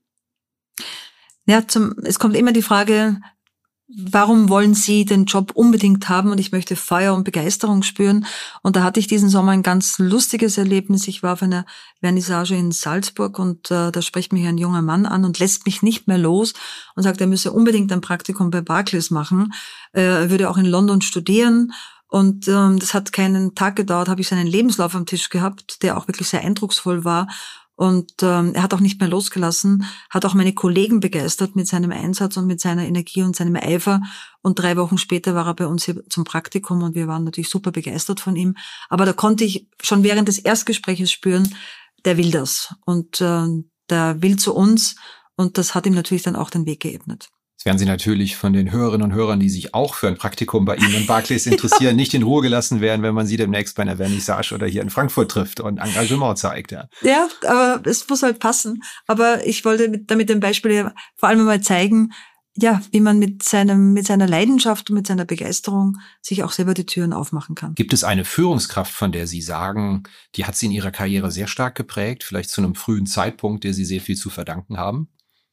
Speaker 2: Ja, es kommt immer die Frage, warum wollen Sie den Job unbedingt haben? Und ich möchte Feuer und Begeisterung spüren. Und da hatte ich diesen Sommer ein ganz lustiges Erlebnis. Ich war auf einer Vernissage in Salzburg und da spricht mich ein junger Mann an und lässt mich nicht mehr los und sagt, er müsse unbedingt ein Praktikum bei Barclays machen. Er würde auch in London studieren. Und das hat keinen Tag gedauert, habe ich seinen Lebenslauf am Tisch gehabt, der auch wirklich sehr eindrucksvoll war. Und er hat auch nicht mehr losgelassen, hat auch meine Kollegen begeistert mit seinem Einsatz und mit seiner Energie und seinem Eifer. Und 3 Wochen später war er bei uns hier zum Praktikum und wir waren natürlich super begeistert von ihm. Aber da konnte ich schon während des Erstgespräches spüren, der will das. Und der will zu uns und das hat ihm natürlich dann auch den Weg geebnet.
Speaker 1: Es Jetzt werden Sie natürlich von den Hörerinnen und Hörern, die sich auch für ein Praktikum bei Ihnen in Barclays interessieren, nicht in Ruhe gelassen werden, wenn man Sie demnächst bei einer Vernissage oder hier in Frankfurt trifft und Engagement zeigt.
Speaker 2: Ja, aber es muss halt passen. Aber ich wollte damit dem Beispiel vor allem mal zeigen, ja, wie man mit seiner Leidenschaft und mit seiner Begeisterung sich auch selber die Türen aufmachen kann.
Speaker 1: Gibt es eine Führungskraft, von der Sie sagen, die hat Sie in Ihrer Karriere sehr stark geprägt, vielleicht zu einem frühen Zeitpunkt, der Sie sehr viel zu verdanken haben?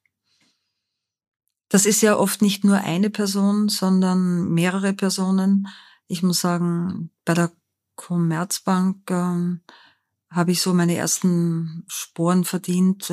Speaker 2: Das ist ja oft nicht nur eine Person, sondern mehrere Personen. Ich muss sagen, bei der Commerzbank habe ich so meine ersten Sporen verdient.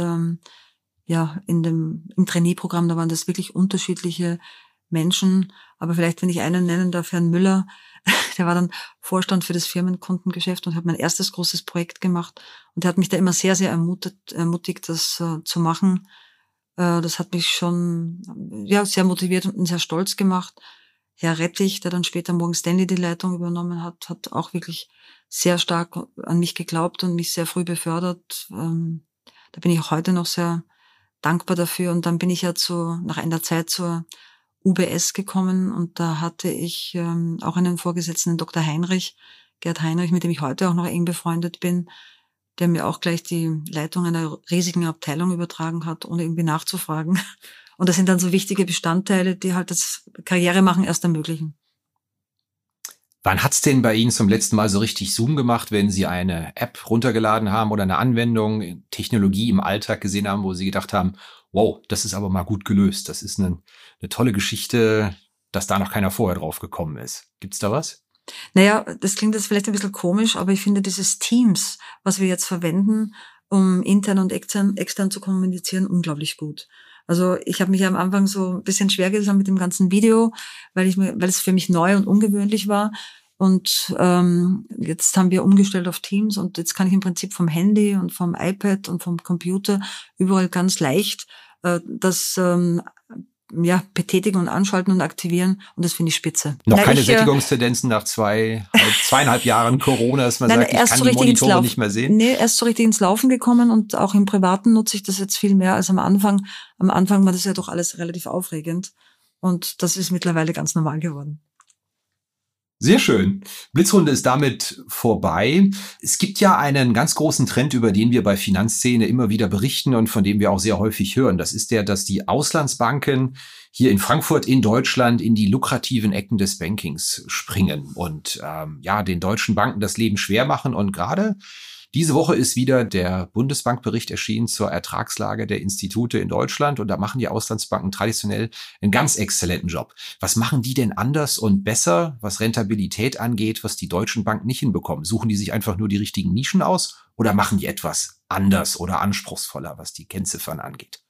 Speaker 2: Im Trainee-Programm, da waren das wirklich unterschiedliche Menschen. Aber vielleicht, wenn ich einen nennen darf, Herrn Müller, der war dann Vorstand für das Firmenkundengeschäft und hat mein erstes großes Projekt gemacht. Und der hat mich da immer sehr, sehr ermutigt, das zu machen. Das hat mich schon sehr motiviert und sehr stolz gemacht. Herr Rettich, der dann später Morgan Stanley die Leitung übernommen hat, hat auch wirklich sehr stark an mich geglaubt und mich sehr früh befördert. Da bin ich auch heute noch sehr dankbar dafür. Und dann bin ich ja nach einer Zeit zur UBS gekommen und da hatte ich auch einen Vorgesetzten, Dr. Heinrich, Gerd Heinrich, mit dem ich heute auch noch eng befreundet bin, der mir auch gleich die Leitung einer riesigen Abteilung übertragen hat, ohne irgendwie nachzufragen. Und das sind dann so wichtige Bestandteile, die halt das Karrieremachen erst ermöglichen.
Speaker 1: Wann hat's denn bei Ihnen zum letzten Mal so richtig Zoom gemacht, wenn Sie eine App runtergeladen haben oder eine Anwendung, Technologie im Alltag gesehen haben, wo Sie gedacht haben, wow, das ist aber mal gut gelöst. Das ist eine tolle Geschichte, dass da noch keiner vorher drauf gekommen ist. Gibt's da was?
Speaker 2: Naja, das klingt jetzt vielleicht ein bisschen komisch, aber ich finde dieses Teams, was wir jetzt verwenden, um intern und extern zu kommunizieren, unglaublich gut. Also ich habe mich am Anfang so ein bisschen schwer getan mit dem ganzen Video, weil es für mich neu und ungewöhnlich war. Und jetzt haben wir umgestellt auf Teams und jetzt kann ich im Prinzip vom Handy und vom iPad und vom Computer überall ganz leicht das betätigen und anschalten und aktivieren und das finde ich spitze.
Speaker 1: Noch keine Sättigungstendenzen nach 2,5 Jahren Corona, dass man sagt, ich kann die Monitore nicht mehr sehen?
Speaker 2: Nee, erst so richtig ins Laufen gekommen und auch im Privaten nutze ich das jetzt viel mehr als am Anfang. Am Anfang war das ja doch alles relativ aufregend und das ist mittlerweile ganz normal geworden.
Speaker 1: Sehr schön. Blitzrunde ist damit vorbei. Es gibt ja einen ganz großen Trend, über den wir bei Finanzszene immer wieder berichten und von dem wir auch sehr häufig hören. Das ist dass die Auslandsbanken hier in Frankfurt in Deutschland in die lukrativen Ecken des Bankings springen und den deutschen Banken das Leben schwer machen. Und gerade diese Woche ist wieder der Bundesbankbericht erschienen zur Ertragslage der Institute in Deutschland und da machen die Auslandsbanken traditionell einen ganz exzellenten Job. Was machen die denn anders und besser, was Rentabilität angeht, was die deutschen Banken nicht hinbekommen? Suchen die sich einfach nur die richtigen Nischen aus oder machen die etwas anders oder anspruchsvoller, was die Kennziffern angeht?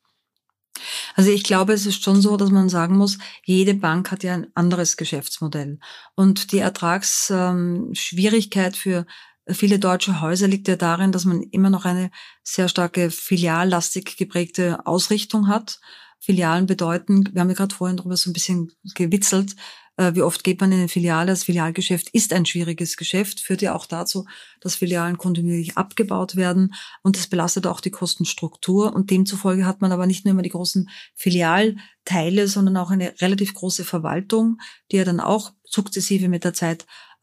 Speaker 2: Also ich glaube, es ist schon so, dass man sagen muss, jede Bank hat ja ein anderes Geschäftsmodell und die Ertragsschwierigkeit für viele deutsche Häuser liegt ja darin, dass man immer noch eine sehr starke filiallastig geprägte Ausrichtung hat. Filialen bedeuten, wir haben ja gerade vorhin darüber so ein bisschen gewitzelt, wie oft geht man in eine Filiale. Das Filialgeschäft ist ein schwieriges Geschäft, führt ja auch dazu, dass Filialen kontinuierlich abgebaut werden und das belastet auch die Kostenstruktur und demzufolge hat man aber nicht nur immer die großen Filialteile, sondern auch eine relativ große Verwaltung, die ja dann auch sukzessive mit der Zeit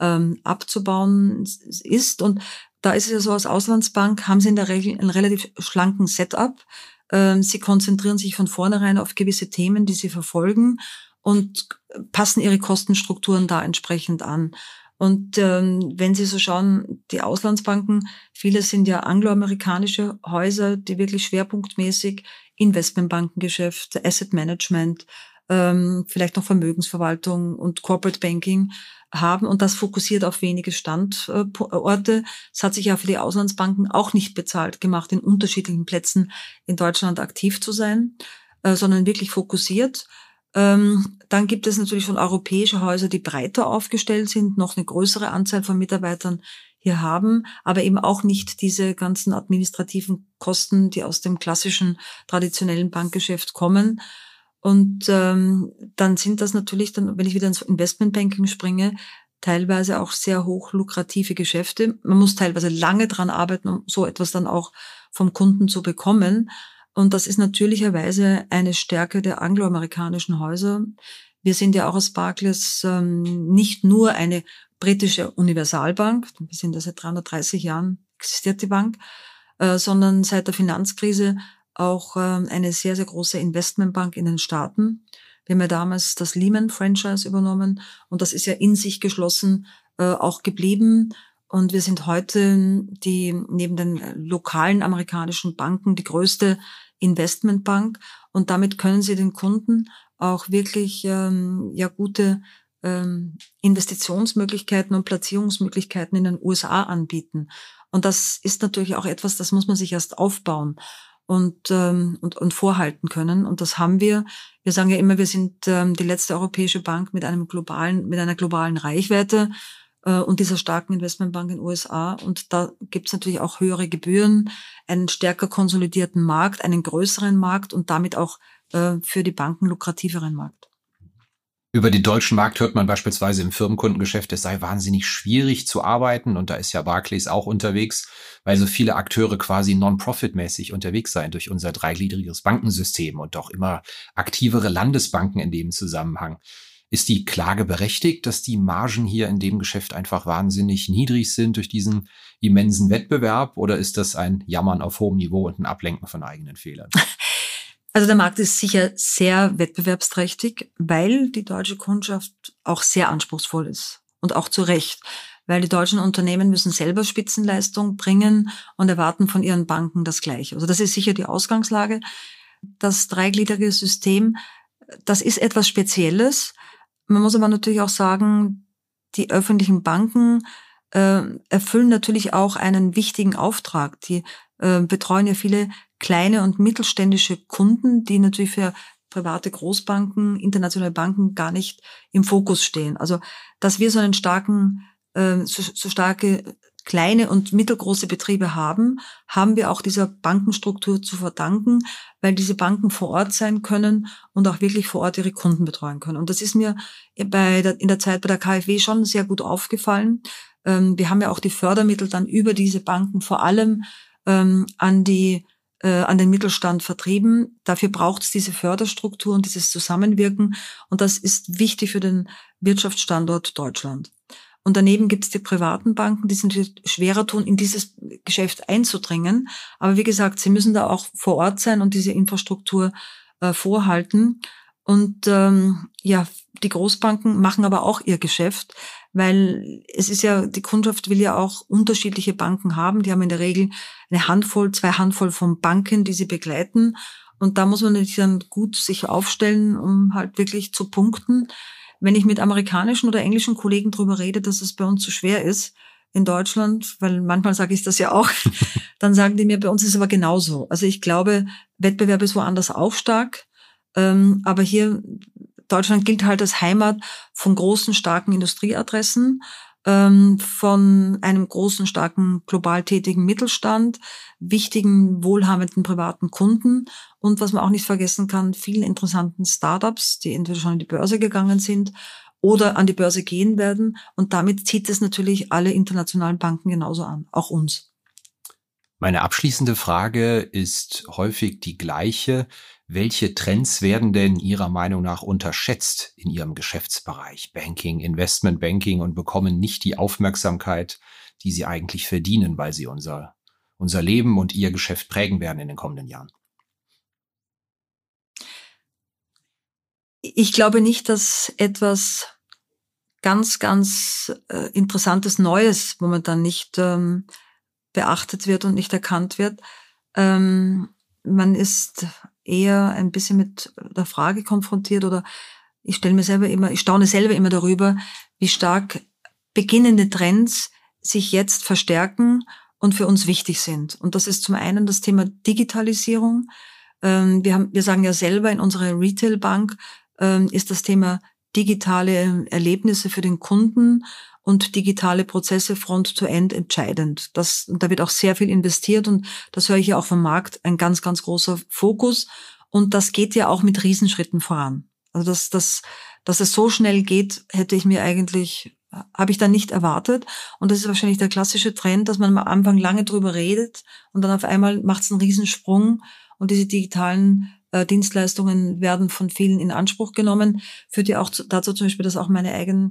Speaker 2: abzubauen ist. Und da ist es ja so, als Auslandsbank haben sie in der Regel einen relativ schlanken Setup. Sie konzentrieren sich von vornherein auf gewisse Themen, die sie verfolgen und passen ihre Kostenstrukturen da entsprechend an. Und wenn Sie so schauen, die Auslandsbanken, viele sind ja angloamerikanische Häuser, die wirklich schwerpunktmäßig Investmentbankengeschäft, Asset Management, vielleicht noch Vermögensverwaltung und Corporate Banking haben und das fokussiert auf wenige Standorte. Es hat sich ja für die Auslandsbanken auch nicht bezahlt gemacht, in unterschiedlichen Plätzen in Deutschland aktiv zu sein, sondern wirklich fokussiert. Dann gibt es natürlich schon europäische Häuser, die breiter aufgestellt sind, noch eine größere Anzahl von Mitarbeitern hier haben, aber eben auch nicht diese ganzen administrativen Kosten, die aus dem klassischen, traditionellen Bankgeschäft kommen. Und dann sind das natürlich dann, wenn ich wieder ins Investmentbanking springe, teilweise auch sehr hoch lukrative Geschäfte. Man muss teilweise lange dran arbeiten, um so etwas dann auch vom Kunden zu bekommen. Und das ist natürlicherweise eine Stärke der angloamerikanischen Häuser. Wir sind ja auch als Barclays nicht nur eine britische Universalbank, wir sind ja seit 330 Jahren existiert die Bank, sondern seit der Finanzkrise auch eine sehr, sehr große Investmentbank in den Staaten. Wir haben ja damals das Lehman-Franchise übernommen und das ist ja in sich geschlossen auch geblieben. Und wir sind heute die neben den lokalen amerikanischen Banken die größte Investmentbank. Und damit können Sie den Kunden auch wirklich gute Investitionsmöglichkeiten und Platzierungsmöglichkeiten in den USA anbieten. Und das ist natürlich auch etwas, das muss man sich erst aufbauen und vorhalten können. Und das haben wir. Wir sagen ja immer, wir sind die letzte europäische Bank mit einer globalen Reichweite und dieser starken Investmentbank in den USA. Und da gibt es natürlich auch höhere Gebühren, einen stärker konsolidierten Markt, einen größeren Markt und damit auch für die Banken lukrativeren Markt.
Speaker 1: Über den deutschen Markt hört man beispielsweise im Firmenkundengeschäft, es sei wahnsinnig schwierig zu arbeiten. Und da ist ja Barclays auch unterwegs, weil so viele Akteure quasi non-profit-mäßig unterwegs seien durch unser dreigliedriges Bankensystem und auch immer aktivere Landesbanken in dem Zusammenhang. Ist die Klage berechtigt, dass die Margen hier in dem Geschäft einfach wahnsinnig niedrig sind durch diesen immensen Wettbewerb? Oder ist das ein Jammern auf hohem Niveau und ein Ablenken von eigenen Fehlern?
Speaker 2: Also der Markt ist sicher sehr wettbewerbsträchtig, weil die deutsche Kundschaft auch sehr anspruchsvoll ist. Und auch zu Recht. Weil die deutschen Unternehmen müssen selber Spitzenleistung bringen und erwarten von ihren Banken das Gleiche. Also das ist sicher die Ausgangslage. Das dreigliedrige System, das ist etwas Spezielles. Man muss aber natürlich auch sagen, die öffentlichen Banken erfüllen natürlich auch einen wichtigen Auftrag. Die betreuen ja viele kleine und mittelständische Kunden, die natürlich für private Großbanken, internationale Banken gar nicht im Fokus stehen. Also, dass wir so einen starke kleine und mittelgroße Betriebe haben wir auch dieser Bankenstruktur zu verdanken, weil diese Banken vor Ort sein können und auch wirklich vor Ort ihre Kunden betreuen können. Und das ist mir in der Zeit bei der KfW schon sehr gut aufgefallen. Wir haben ja auch die Fördermittel dann über diese Banken vor allem an den Mittelstand vertrieben. Dafür braucht es diese Förderstruktur und dieses Zusammenwirken. Und das ist wichtig für den Wirtschaftsstandort Deutschland. Und daneben gibt es die privaten Banken, die es natürlich schwerer tun, in dieses Geschäft einzudringen. Aber wie gesagt, sie müssen da auch vor Ort sein und diese Infrastruktur vorhalten. Und die Großbanken machen aber auch ihr Geschäft, weil es ist ja, die Kundschaft will ja auch unterschiedliche Banken haben. Die haben in der Regel zwei Handvoll von Banken, die sie begleiten. Und da muss man natürlich dann gut sich aufstellen, um halt wirklich zu punkten. Wenn ich mit amerikanischen oder englischen Kollegen drüber rede, dass es bei uns zu schwer ist in Deutschland, weil manchmal sage ich das ja auch, dann sagen die mir, bei uns ist es aber genauso. Also ich glaube, Wettbewerb ist woanders auch stark, aber hier Deutschland gilt halt als Heimat von großen, starken Industrieadressen, von einem großen, starken, global tätigen Mittelstand, wichtigen, wohlhabenden privaten Kunden und was man auch nicht vergessen kann, vielen interessanten Startups, die entweder schon an die Börse gegangen sind oder an die Börse gehen werden. Und damit zieht es natürlich alle internationalen Banken genauso an, auch uns.
Speaker 1: Meine abschließende Frage ist häufig die gleiche. Welche Trends werden denn Ihrer Meinung nach unterschätzt in Ihrem Geschäftsbereich Banking, Investmentbanking und bekommen nicht die Aufmerksamkeit, die sie eigentlich verdienen, weil sie unser Leben und Ihr Geschäft prägen werden in den kommenden Jahren?
Speaker 2: Ich glaube nicht, dass etwas ganz, ganz Interessantes Neues momentan nicht beachtet wird und nicht erkannt wird. Man ist eher ein bisschen mit der Frage konfrontiert oder ich staune selber immer darüber, wie stark beginnende Trends sich jetzt verstärken und für uns wichtig sind. Und das ist zum einen das Thema Digitalisierung. Wir sagen ja selber, in unserer Retailbank ist das Thema digitale Erlebnisse für den Kunden und digitale Prozesse Front-to-End entscheidend. Da wird auch sehr viel investiert und das höre ich ja auch vom Markt, ein ganz, ganz großer Fokus. Und das geht ja auch mit Riesenschritten voran. Also dass es so schnell geht, habe ich dann nicht erwartet. Und das ist wahrscheinlich der klassische Trend, dass man am Anfang lange drüber redet und dann auf einmal macht es einen Riesensprung und diese digitalen Dienstleistungen werden von vielen in Anspruch genommen. Führt ja auch dazu zum Beispiel, dass auch meine eigenen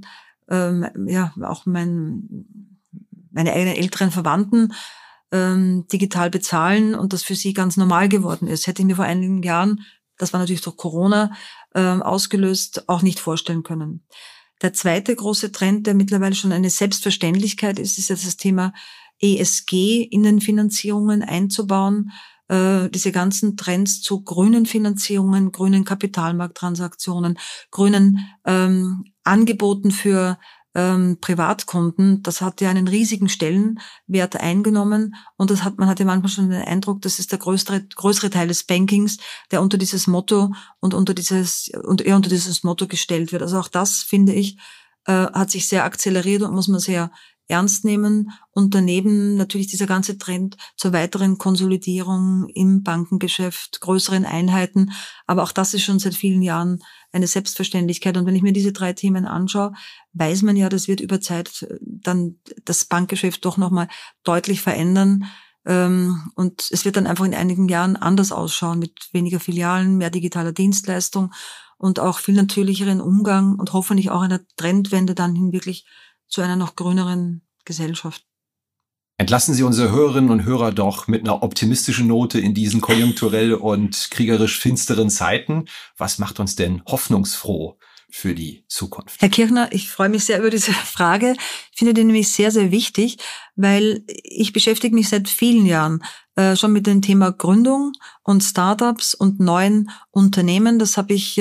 Speaker 2: älteren Verwandten digital bezahlen und das für sie ganz normal geworden ist. Hätte ich mir vor einigen Jahren, das war natürlich durch Corona ausgelöst, auch nicht vorstellen können. Der zweite große Trend, der mittlerweile schon eine Selbstverständlichkeit ist ja das Thema ESG in den Finanzierungen einzubauen. Diese ganzen Trends zu grünen Finanzierungen, grünen Kapitalmarkttransaktionen, grünen Angeboten für Privatkunden, das hat ja einen riesigen Stellenwert eingenommen und man hatte manchmal schon den Eindruck, das ist der größere Teil des Bankings, der unter dieses Motto unter dieses Motto gestellt wird. Also auch das, finde ich, hat sich sehr akzeleriert und muss man sehr ernst nehmen. Und daneben natürlich dieser ganze Trend zur weiteren Konsolidierung im Bankengeschäft, größeren Einheiten. Aber auch das ist schon seit vielen Jahren eine Selbstverständlichkeit. Und wenn ich mir diese 3 Themen anschaue, weiß man ja, das wird über Zeit dann das Bankgeschäft doch nochmal deutlich verändern. Und es wird dann einfach in einigen Jahren anders ausschauen, mit weniger Filialen, mehr digitaler Dienstleistung und auch viel natürlicheren Umgang und hoffentlich auch einer Trendwende dann hin wirklich zu einer noch grüneren Gesellschaft.
Speaker 1: Entlassen Sie unsere Hörerinnen und Hörer doch mit einer optimistischen Note in diesen konjunkturell und kriegerisch finsteren Zeiten. Was macht uns denn hoffnungsfroh für die Zukunft?
Speaker 2: Herr Kirchner, ich freue mich sehr über diese Frage. Ich finde die nämlich sehr, sehr wichtig, weil ich beschäftige mich seit vielen Jahren schon mit dem Thema Gründung und Startups und neuen Unternehmen. Das habe ich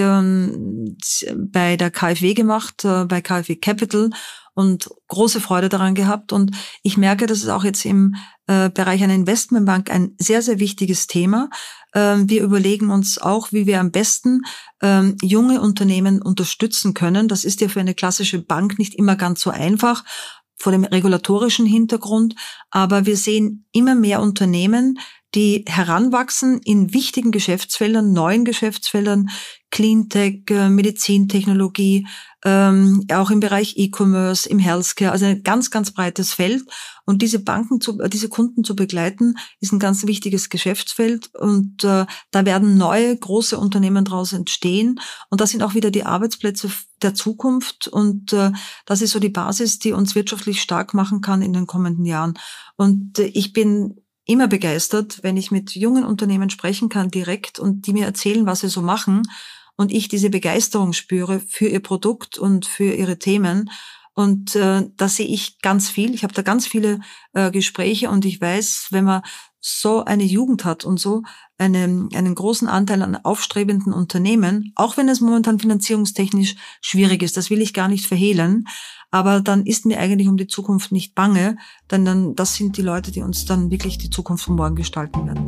Speaker 2: bei der KfW gemacht, bei KfW Capital und große Freude daran gehabt. Und ich merke, das ist auch jetzt im Bereich einer Investmentbank ein sehr, sehr wichtiges Thema. Wir überlegen uns auch, wie wir am besten junge Unternehmen unterstützen können. Das ist ja für eine klassische Bank nicht immer ganz so einfach vor dem regulatorischen Hintergrund. Aber wir sehen immer mehr Unternehmen, die heranwachsen in wichtigen Geschäftsfeldern, neuen Geschäftsfeldern, Cleantech, Medizintechnologie, auch im Bereich E-Commerce, im Healthcare, also ein ganz, ganz breites Feld. Und diese Kunden zu begleiten, ist ein ganz wichtiges Geschäftsfeld. Und da werden neue, große Unternehmen daraus entstehen. Und das sind auch wieder die Arbeitsplätze der Zukunft. Und das ist so die Basis, die uns wirtschaftlich stark machen kann in den kommenden Jahren. Und ich bin immer begeistert, wenn ich mit jungen Unternehmen sprechen kann direkt und die mir erzählen, was sie so machen und ich diese Begeisterung spüre für ihr Produkt und für ihre Themen. Und da sehe ich ganz viel. Ich habe da ganz viele Gespräche und ich weiß, wenn man so eine Jugend hat und so einen großen Anteil an aufstrebenden Unternehmen, auch wenn es momentan finanzierungstechnisch schwierig ist, das will ich gar nicht verhehlen, aber dann ist mir eigentlich um die Zukunft nicht bange, denn dann das sind die Leute, die uns dann wirklich die Zukunft von morgen gestalten werden.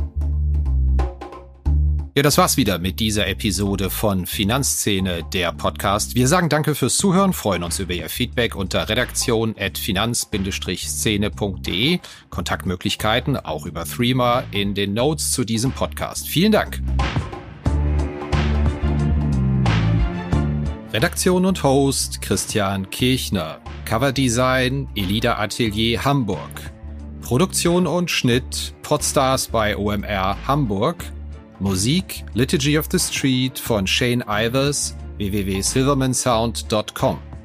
Speaker 1: Ja, das war's wieder mit dieser Episode von Finanzszene, der Podcast. Wir sagen danke fürs Zuhören, freuen uns über Ihr Feedback unter redaktion@finanz-szene.de. Kontaktmöglichkeiten auch über Threema in den Notes zu diesem Podcast. Vielen Dank. Redaktion und Host Christian Kirchner. Coverdesign Elida Atelier Hamburg. Produktion und Schnitt Podstars bei OMR Hamburg. Musik Liturgy of the Street von Shane Ivers, www.silvermansound.com.